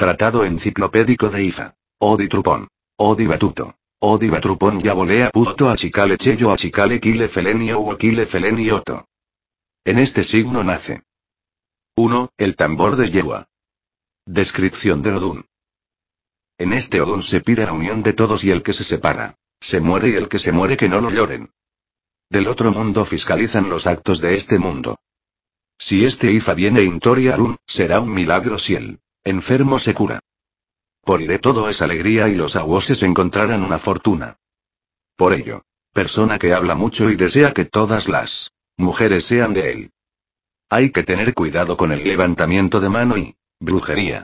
Tratado enciclopédico de Ifa. Odi trupón. Odi batuto. Odi batrupón ya volea puto achicale cheyo achicale kile felenio o kile felenioto. En este signo nace. 1. El tambor de yegua. Descripción del Odún. En este Odún se pide la unión de todos y el que se separa, se muere y el que se muere que no lo lloren. Del otro mundo fiscalizan los actos de este mundo. Si este Ifa viene Intori Arun, será un milagro si el enfermo se cura. Por iré todo es alegría y los aguoses encontrarán una fortuna. Por ello, persona que habla mucho y desea que todas las mujeres sean de él. Hay que tener cuidado con el levantamiento de mano y brujería.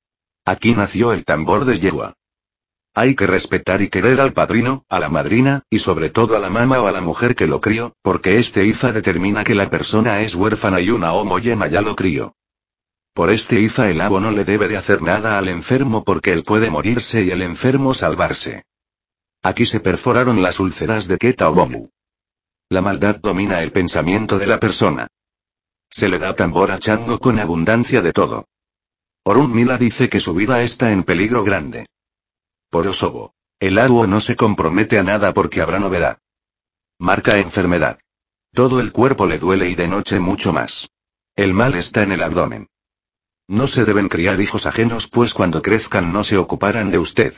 Aquí nació el tambor de yegua. Hay que respetar y querer al padrino, a la madrina, y sobre todo a la mama o a la mujer que lo crió, porque este Ifa determina que la persona es huérfana y una homoyema ya lo crió. Por este Ifa el abo no le debe de hacer nada al enfermo porque él puede morirse y el enfermo salvarse. Aquí se perforaron las úlceras de Keta Obomu. La maldad domina el pensamiento de la persona. Se le da tambor a Chango con abundancia de todo. Orunmila dice que su vida está en peligro grande. Por Osobo, el abo no se compromete a nada porque habrá novedad. Marca enfermedad. Todo el cuerpo le duele y de noche mucho más. El mal está en el abdomen. No se deben criar hijos ajenos pues cuando crezcan no se ocuparán de usted.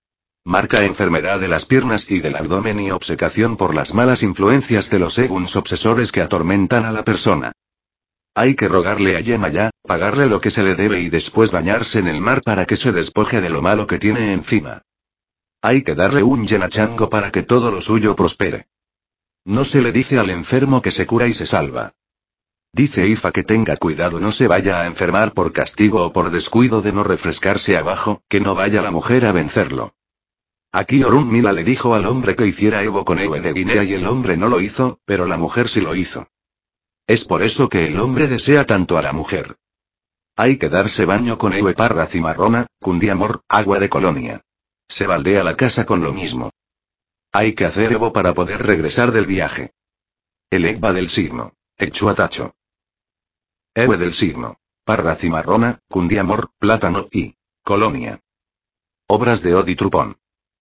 Marca enfermedad de las piernas y del abdomen y obcecación por las malas influencias de los eguns obsesores que atormentan a la persona. Hay que rogarle a Yemayá, pagarle lo que se le debe y después bañarse en el mar para que se despoje de lo malo que tiene encima. Hay que darle un yen a Chango para que todo lo suyo prospere. No se le dice al enfermo que se cura y se salva. Dice Ifa que tenga cuidado no se vaya a enfermar por castigo o por descuido de no refrescarse abajo, que no vaya la mujer a vencerlo. Aquí Orunmila le dijo al hombre que hiciera Evo con Ewe de Guinea y el hombre no lo hizo, pero la mujer sí lo hizo. Es por eso que el hombre desea tanto a la mujer. Hay que darse baño con Ewe parra cimarrona, cundiamor, agua de colonia. Se baldea la casa con lo mismo. Hay que hacer Evo para poder regresar del viaje. El Egba del signo. Echuatacho. Ewe del signo. Parra cimarrona, cundiamor, plátano y colonia. Obras de Odi Trupón.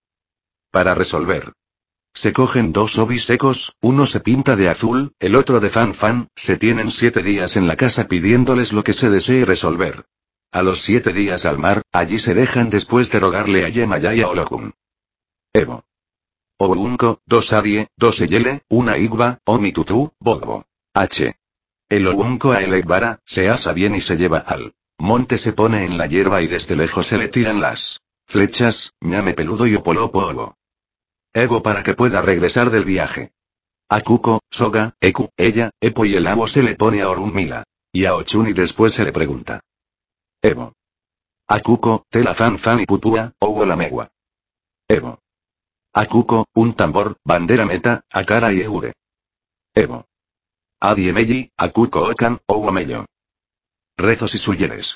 Para resolver. Se cogen dos obis secos, uno se pinta de azul, el otro de fan, se tienen 7 días en la casa pidiéndoles lo que se desee resolver. A los 7 días al mar, allí se dejan después de rogarle a Yemayá y a Olokun. Evo. Obunko, 2 Arie, 2 Eyele, 1 Igba, Omitutu, Bogbo. H. El Obunko a el Egbara, se asa bien y se lleva al monte se pone en la hierba y desde lejos se le tiran las flechas, ñame peludo y opolopo obo. Evo para que pueda regresar del viaje. A Kuko, Soga, Eku, ella, Epo y el abo se le pone a Orunmila. Y a Ochun y después se le pregunta. Evo. A Kuko, tela fan y pupúa, obo la megua. Evo. A Kuko, un tambor, bandera meta, Akara y Eure. Evo. A Diemeji, a Kuko Okan, obo mello. Rezos y suyeres.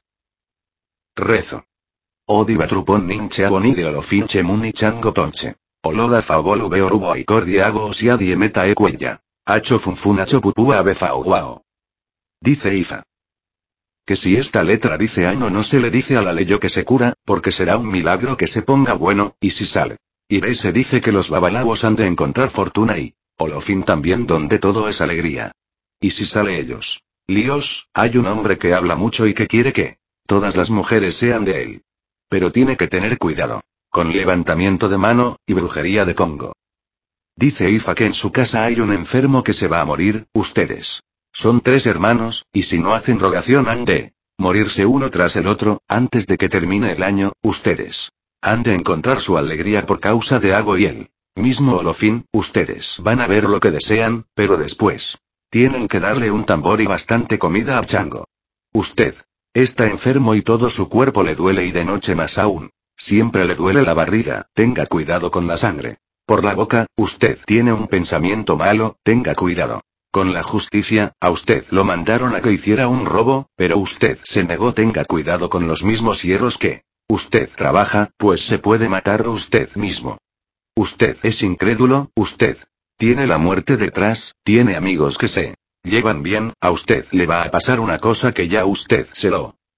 Rezo. Odi batrupon ninche aboni de olofinche muni chango ponche. Oloda faobolu beorubo y cordiago osia diemeta ecuella. Hacho funfunacho pupúa abefauguao. Dice Ifa. Que si esta letra dice ano no se le dice a la leyo que se cura, porque será un milagro que se ponga bueno, y si sale. Iré se dice que los babalabos han de encontrar fortuna y olofin también donde todo es alegría. Y si sale ellos. Líos, hay un hombre que habla mucho y que quiere que todas las mujeres sean de él. Pero tiene que tener cuidado. Con levantamiento de mano, y brujería de Congo. Dice Ifa que en su casa hay un enfermo que se va a morir, ustedes. Son 3 hermanos, y si no hacen rogación han de morirse uno tras el otro, antes de que termine el año, ustedes. Han de encontrar su alegría por causa de Ago y él. Mismo Olofin, ustedes van a ver lo que desean, pero después. Tienen que darle un tambor y bastante comida a Chango. Usted. Está enfermo y todo su cuerpo le duele y de noche más aún. Siempre le duele la barriga, tenga cuidado con la sangre. Por la boca, usted tiene un pensamiento malo, tenga cuidado. Con la justicia, a usted lo mandaron a que hiciera un robo, pero usted se negó, tenga cuidado con los mismos hierros que usted trabaja, pues se puede matar usted mismo. Usted es incrédulo, usted tiene la muerte detrás, tiene amigos que se llevan bien, a usted le va a pasar una cosa que ya usted se lo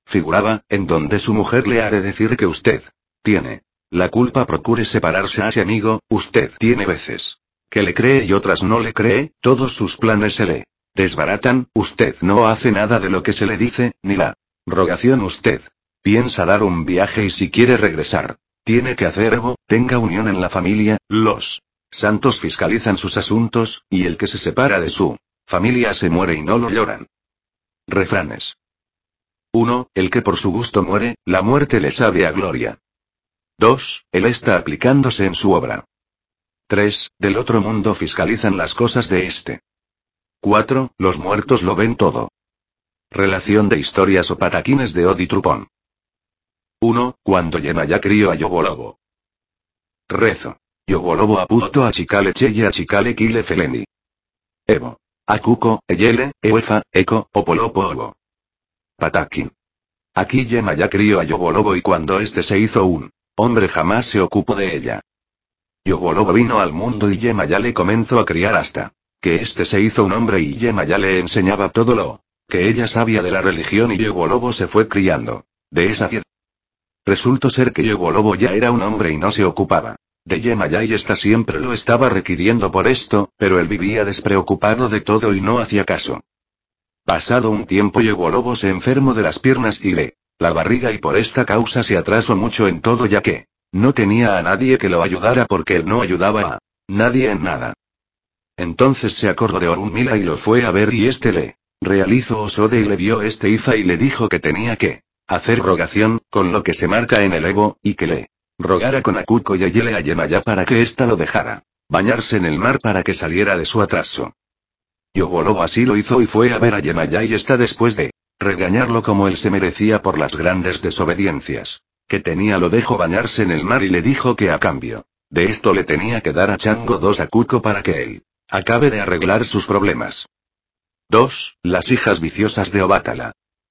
figuraba, en donde su mujer le ha de decir que usted tiene la culpa. Procure separarse a ese amigo, usted tiene veces que le cree y otras no le cree, todos sus planes se le desbaratan, usted no hace nada de lo que se le dice, ni la rogación. Usted piensa dar un viaje y si quiere regresar, tiene que hacer Evo, tenga unión en la familia, los santos fiscalizan sus asuntos, y el que se separa de su familia se muere y no lo lloran. Refranes. 1. El que por su gusto muere, la muerte le sabe a gloria. 2. Él está aplicándose en su obra. 3. Del otro mundo fiscalizan las cosas de este. 4. Los muertos lo ven todo. Relación de historias o pataquines de Odi Trupón. 1. Cuando Yemayá crió a Yobolobo. Rezo. Yobolobo aputo a chicale cheye a chicale kile feleni. Evo. Akuko, eyele, ewefa, eko, opolopo obo. Pataquín. Aquí Yemayá crió a Yobolobo y cuando este se hizo un hombre jamás se ocupó de ella. Yobolobo vino al mundo y Yemayá le comenzó a criar hasta que este se hizo un hombre y Yemayá le enseñaba todo lo que ella sabía de la religión y Yobolobo se fue criando de esa ciudad. Resultó ser que Yobolobo ya era un hombre y no se ocupaba de Yemayá y ésta siempre lo estaba requiriendo por esto, pero él vivía despreocupado de todo y no hacía caso. Pasado un tiempo Yobolobo se enfermó de las piernas y de la barriga y por esta causa se atrasó mucho en todo ya que no tenía a nadie que lo ayudara porque él no ayudaba a nadie en nada. Entonces se acordó de Orunmila y lo fue a ver y este le realizó Osode y le vio este Ifa y le dijo que tenía que hacer rogación, con lo que se marca en el Evo, y que le rogara con Akuko y Ayele a Yemayá para que ésta lo dejara bañarse en el mar para que saliera de su atraso. Yobolobo así lo hizo y fue a ver a Yemayá y esta después de regañarlo como él se merecía por las grandes desobediencias que tenía lo dejó bañarse en el mar y le dijo que a cambio de esto le tenía que dar a Chango 2 Akuko para que él acabe de arreglar sus problemas. 2. Las hijas viciosas de Obatala.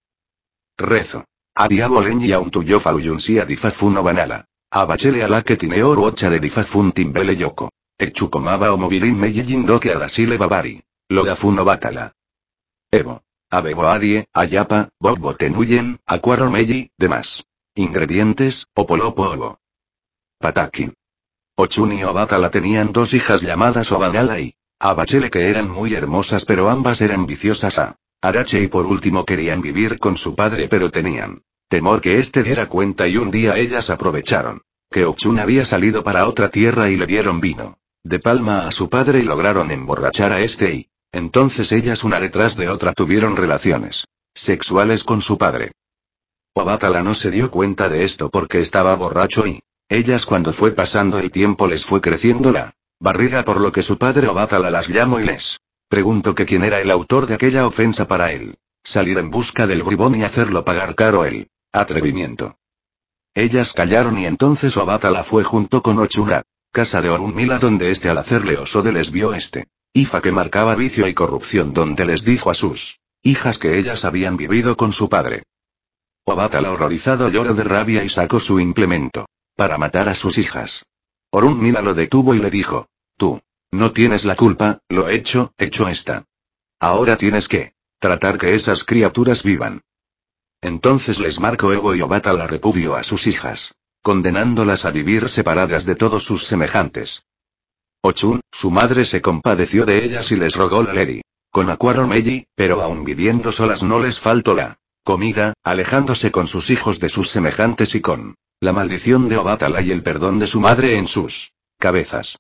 Rezo. Adiabolen y auntuyo faluyunsia difafuno banala. Abachele ala que tineor ocha de difafun timbele yoko. Echukomaba o mobirin meyindo que adasile babari. Lodafuno batala. Evo. Abeboadie, ayapa, bobbotenuyen, acuaro meyi, demás. Ingredientes, opolopo ovo. Pataki. Ochun y Obatala tenían 2 hijas llamadas Obanala y Abachele que eran muy hermosas pero ambas eran viciosas a Arache y por último querían vivir con su padre pero tenían temor que éste diera cuenta y un día ellas aprovecharon que Ochun había salido para otra tierra y le dieron vino de palma a su padre y lograron emborrachar a este y entonces ellas una detrás de otra tuvieron relaciones sexuales con su padre. Obatala no se dio cuenta de esto porque estaba borracho y ellas cuando fue pasando el tiempo les fue creciendo la barriga por lo que su padre Obatala las llamó y les preguntó que quién era el autor de aquella ofensa para él salir en busca del bribón y hacerlo pagar caro el atrevimiento. Ellas callaron y entonces Obatala fue junto con Ochuna, casa de Orunmila donde este al hacerle Osode les vio este Ifa que marcaba vicio y corrupción donde les dijo a sus hijas que ellas habían vivido con su padre. Obatala horrorizado lloró de rabia y sacó su implemento para matar a sus hijas. Orunmila lo detuvo y le dijo: tú no tienes la culpa, lo hecho está. Ahora tienes que tratar que esas criaturas vivan. Entonces les marcó Evo y Obatala repudió a sus hijas, condenándolas a vivir separadas de todos sus semejantes. Ochun, su madre se compadeció de ellas y les rogó la Leri con Acuaro Meji, pero aun viviendo solas no les faltó la comida, alejándose con sus hijos de sus semejantes y con la maldición de Obatala y el perdón de su madre en sus cabezas.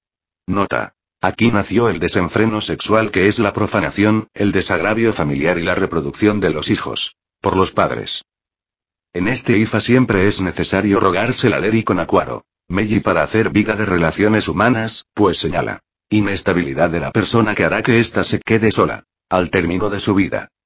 Nota. Aquí nació el desenfreno sexual que es la profanación, el desagravio familiar y la reproducción de los hijos por los padres. En este Ifa siempre es necesario rogarse la Leri con Acuaro Meji para hacer vida de relaciones humanas, pues señala inestabilidad de la persona que hará que ésta se quede sola al término de su vida.